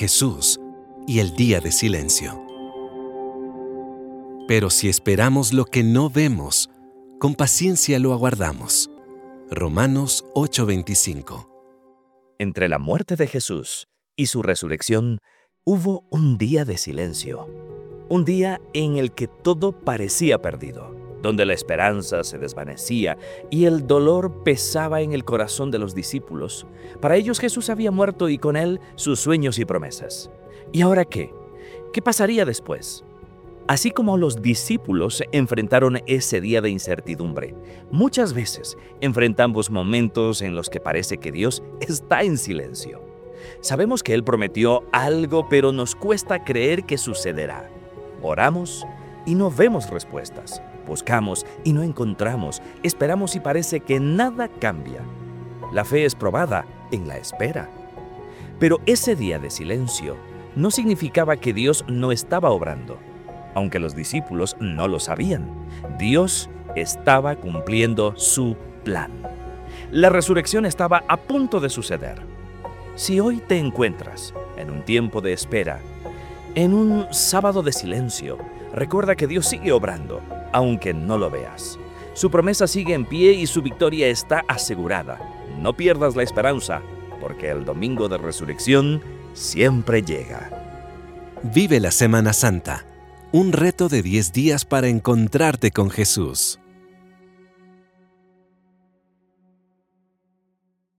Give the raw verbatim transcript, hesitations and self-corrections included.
Jesús y el día de silencio. Pero si esperamos lo que no vemos, con paciencia lo aguardamos. Romanos ocho veinticinco. Entre la muerte de Jesús y su resurrección, hubo un día de silencio. Un día en el que todo parecía perdido, donde la esperanza se desvanecía y el dolor pesaba en el corazón de los discípulos. Para ellos Jesús había muerto y con él sus sueños y promesas. ¿Y ahora qué? ¿Qué pasaría después? Así como los discípulos enfrentaron ese día de incertidumbre, muchas veces enfrentamos momentos en los que parece que Dios está en silencio. Sabemos que Él prometió algo, pero nos cuesta creer que sucederá. Oramos y no vemos respuestas. Buscamos y no encontramos. Esperamos y parece que nada cambia. La fe es probada en la espera. Pero ese día de silencio no significaba que Dios no estaba obrando. Aunque los discípulos no lo sabían, Dios estaba cumpliendo su plan. La resurrección estaba a punto de suceder. Si hoy te encuentras en un tiempo de espera, en un sábado de silencio, recuerda que Dios sigue obrando, aunque no lo veas. Su promesa sigue en pie y su victoria está asegurada. No pierdas la esperanza, porque el domingo de resurrección siempre llega. Vive la Semana Santa. Un reto de diez días para encontrarte con Jesús.